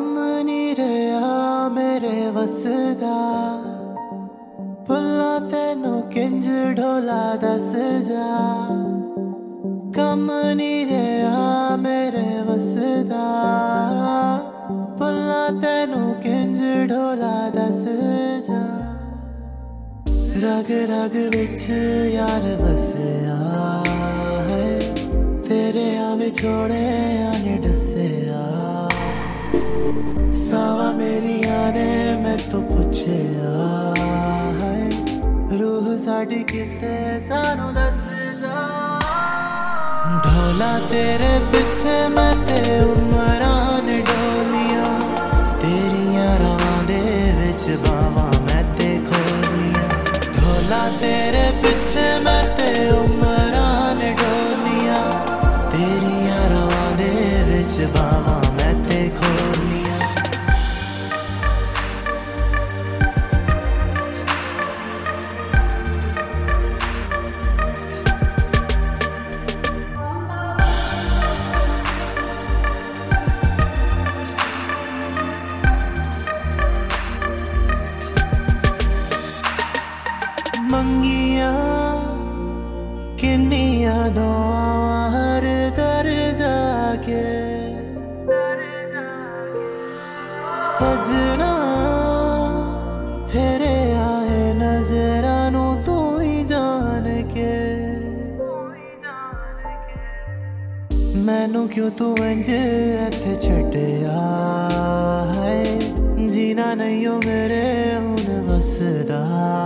कम नहीं रहा मेरे वसदा भुला तेनू किंज ढोला दस जा कम नहीं रहा मेरे वसदा भुला तेनू किंज ढोला दस जा रग रग विच यार बसया है तेरे आवे छोड़े आने डसया सावा मेरी आने मैं तो पूछे है रूह साड़ी किते सानू दस जा ढोला तेरे पिछे मैं ते उमरां ने डोलिया तेरियां रावां दे विच बावां मैं ते खोलिया ढोला तेरे पिछे मैं ते उमरां ने डोलिया तेरियां रावां दे विच बावां मैं ते खोलिया मंगिया किन्निया दुआवां हर दर जाके सजना फेरे आए नजरां नू तू ही जान के मैनू क्यों तू इंज इत्थे छड्डिया है जीना नहीं हो मेरे हुण वसदा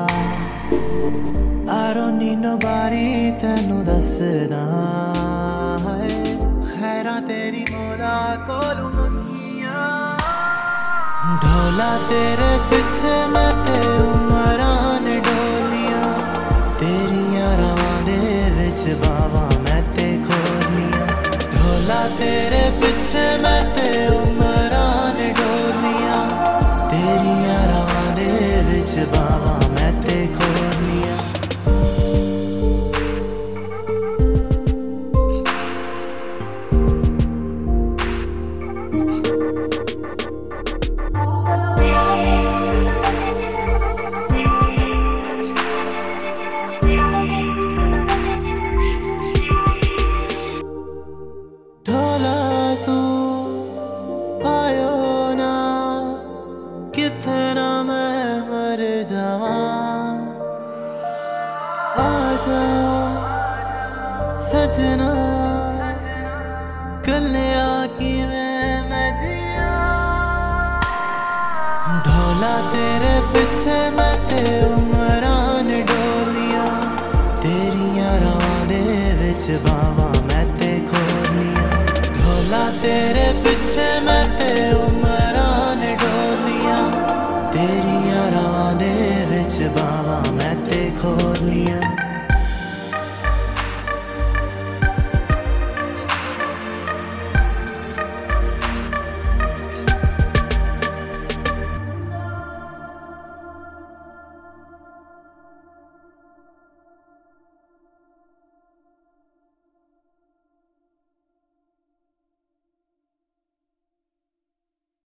I don't need nobody तेनू दसदा है खैरा तेरी मौला कोलू मंगिया ढोला तेरे पिछे मैं ते उमरां ने डोलिया तेरियां रावां दे विच बावां मैं ते खोलिया ढोला तेरे पिछे मैं ते उमरां ने डोलिया तेरियां रावां दे विच बावां मैं ते खोलिया कितना मैं मर जावां आजा सजना कलिया की मैं जिया ढोला तेरे पिछे मैं ते उमरां ने डोलिया तेरियां रावां दे विच बावां मैं ते खोलिया ढोला तेरे पिछे मैं ते उमरां ने डोलिया तेरियां रावां दे विच बावां मैं ते खोलिया